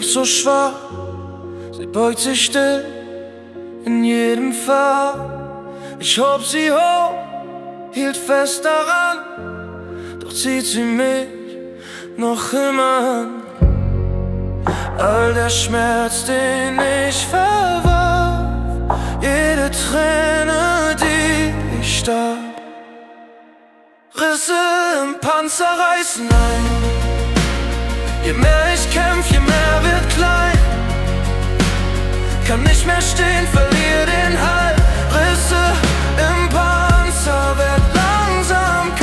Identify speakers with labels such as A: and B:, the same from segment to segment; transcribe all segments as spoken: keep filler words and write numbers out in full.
A: wirkt so schwach, sie beugt sich still in jedem Fall. Ich hob sie hoch, hielt fest daran, doch zieht sie mich noch immer an. All der Schmerz, den ich verwarf, jede Träne, die ich starb, Risse im Panzer reißen ein. Je mehr ich kämpf, je mehr wird klein. Kann nicht mehr stehen, verliere den Halt. Risse im Panzer, werd langsam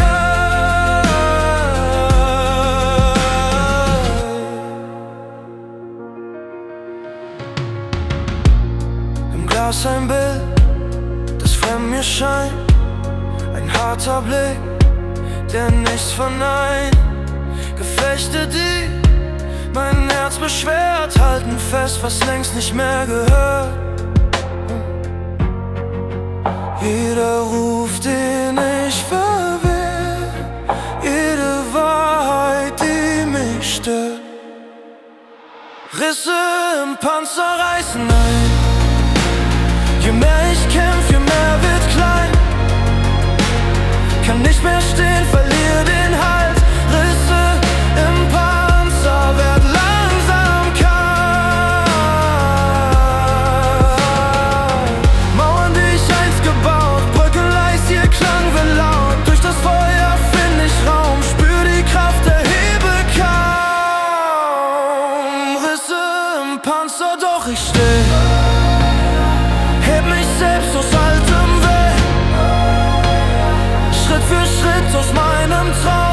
A: kalt. Im Glas ein Bild, das fremd mir scheint. Ein harter Blick, der nichts verneint. Gefechte, die mein Herz beschwert, halten fest, was längst nicht mehr gehört. Jeder Ruf, den ich verwehr, jede Wahrheit, die mich stört. Risse im Panzer reißen ein. Je mehr ich kämpf, je mehr wird klein. Kann nicht mehr stehen, verliere den Halt. Risse im Panzer, werd langsam kalt. Mauern, die ich einst gebaut, Brücken leis, ihr Klang wird laut. Durch das Feuer find ich Raum, spür die Kraft, erhebe kaum. Risse im Panzer, doch ich steh. Heb mich selbst aus altem Weg, Schritt für Schritt aus meinem Traum.